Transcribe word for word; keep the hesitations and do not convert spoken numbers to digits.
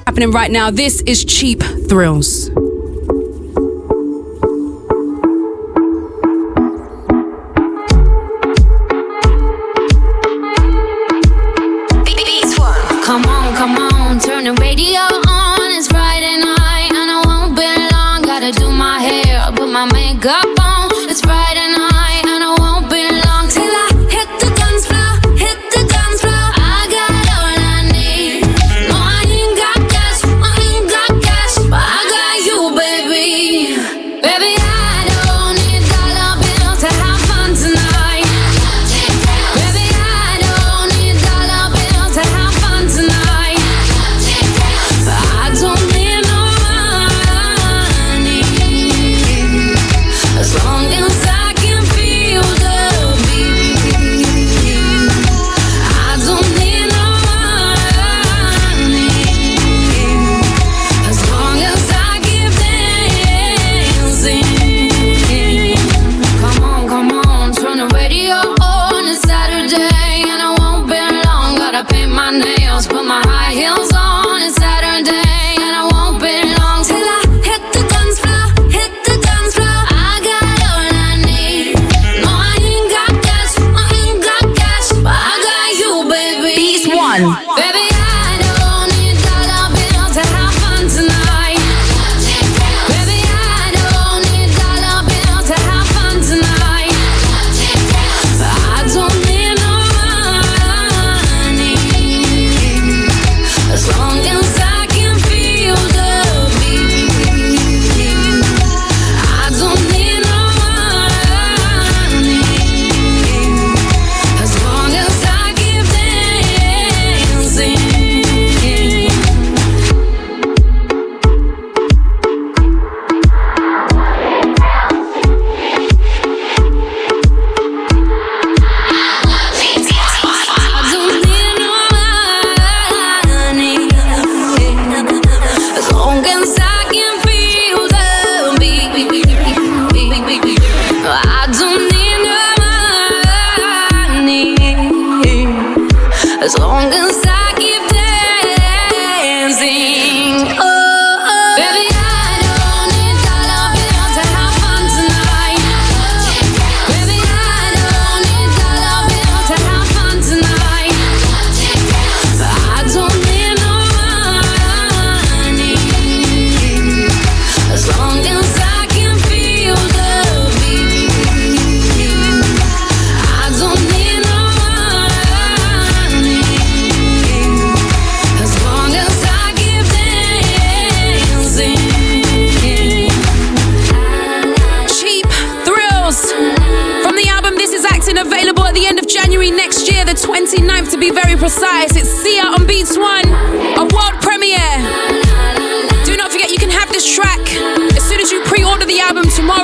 happening right now. This is Cheap Thrills. Come on, come on, turn the radio on. It's Friday night and I won't be long. Gotta do my hair, put my makeup on. It's Friday night and I won't be long till I hit the dance floor, hit the dance floor. I got all I need. No, I ain't got cash, I ain't got cash, but I got you, baby. Baby, I don't need dollar bills to have fun tonight. Baby, I don't need dollar bills to have fun tonight. But I don't need no money, as long as I can feel the beat. I don't need no money, as long as I keep dancing. Come on, come on, turn the radio on. It's Saturday and I won't be long. Gotta paint my nails, put my high heels on. It's Saturday and I won't be long till I hit the dance floor, hit the dance floor. I got all I need. No, I ain't got cash, I ain't got cash, but I got you, baby. Beats one. Baby, I don't need dollar bills to have fun tonight. Baby, I don't need dollar bills to have fun tonight. But I don't need no money, as long as I can feel the beat. I don't need no money, as long as I keep dancing. I don't need no money, as long as I can feel the beat. I don't need no money, as long as I keep dancing. Oh, oh. Baby, I don't need dollar bills to have fun tonight. Baby, I don't need dollar bills to have fun tonight. But I don't need no money, as long as I can feel the beat. I don't need no money, as long as I keep dancing. Cheap Thrills. From the album This Is Acting, available at the end of January next year, the twenty-ninth to be very precise. It's Sia on Beats One, a world premiere. Do not forget you can have this track as soon as you pre-order the album tomorrow.